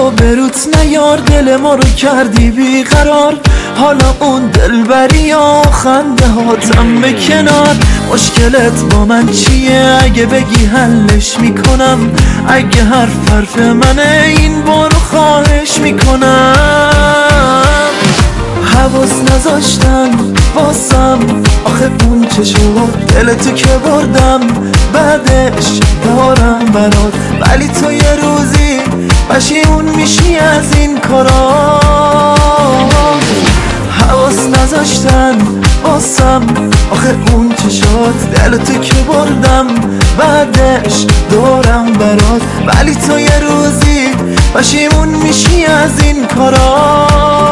بروت نیار، دل ما رو کردی بیقرار. حالا اون دلبری ها خنده هاتم به کنار. مشکلت با من چیه؟ اگه بگی حلش میکنم. اگه حرف منه این بارو خواهش میکنم. حواس نذاشتن واسم، آخه اون چه شد؟ دل تو که بردم بعدش دارم برات، ولی تو یه روزی پشیمون میشی از این کارا. حواس نذاشتن واسم، آخه اون چه شد؟ دل تو که بردم بعدش دارم برات، ولی تو یه روزی پشیمون میشی از این کارا.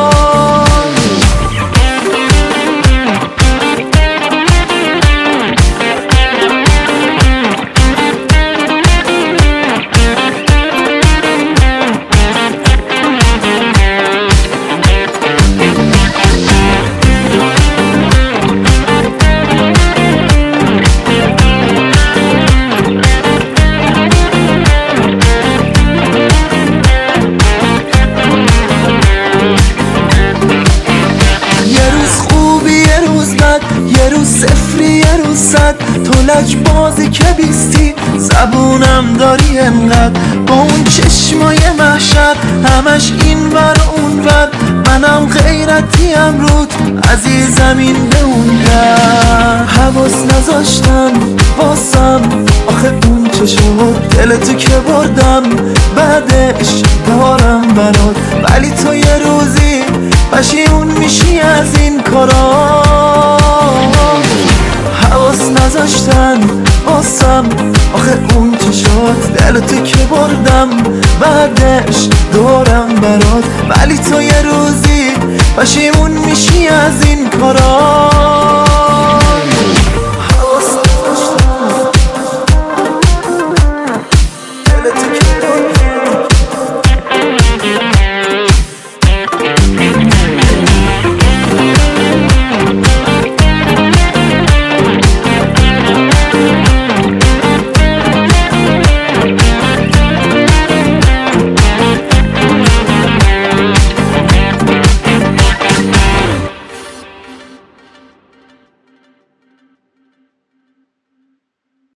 یه روز صفری یه روز صد، تو لج بازی که بیستی زبونم داری انقدر. با اون چشمای محشر همش این ور اون ور، منم غیرتی امرود عزیزم این به اون در. حواس نذاشتن واسم، آخه اون چه شد؟ دل تو که بردم بعدش دارم برات، ولی تو یه روزی پشیمون میشی از این کارا. حواس نذاشتن واسم، آخه اون چه شد؟ دل تو که بردم بعدش دارم برات، ولی تو یه روزی پشیمون میشی از این کارا.